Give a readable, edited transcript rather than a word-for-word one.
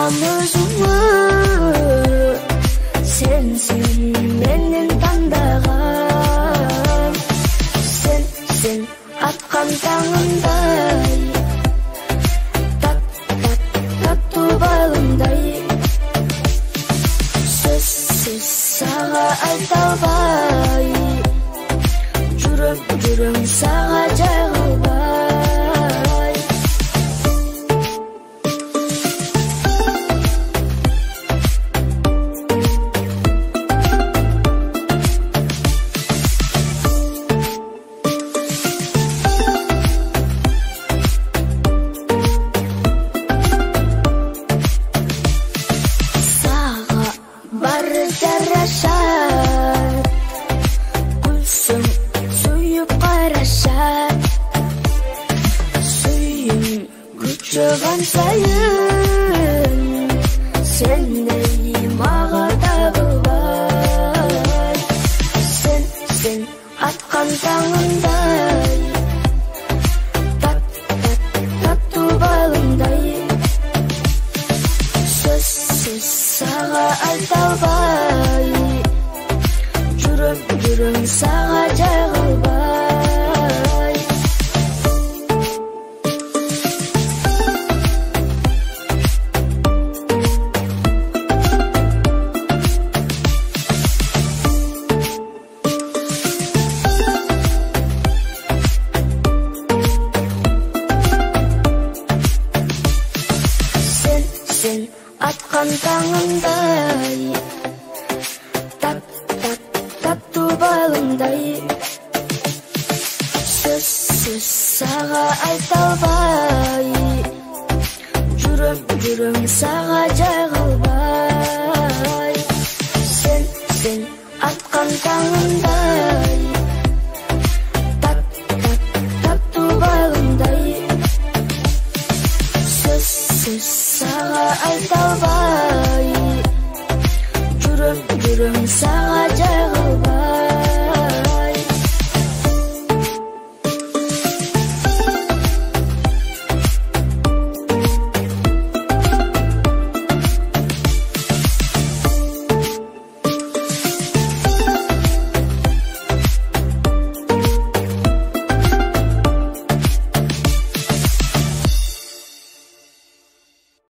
Тапсам өзүңө, сенсиң менин тандаган. Сен аткан таңымдай, таттуу балымдай. Сөзсүз сага айта албай, жүрөм сага жайылбай. Сага бары жарашат, күлсүң сүйүп карашат. Сүйүм күчөгөн сайын, сендей мага табылбай. Сен аткан таңымдай, таттуу балымдай. Сөзсүз сага айта албай, жүрөм сага жайылбай. Сен аткан таңымдай, таттуу балымдай. Сөзсүз сага айта албай, жүрөм сага жайылбай. Сен аткан таңымдай, таттуу балымдай. Сөзсүз сага айта албай, жүрөм сага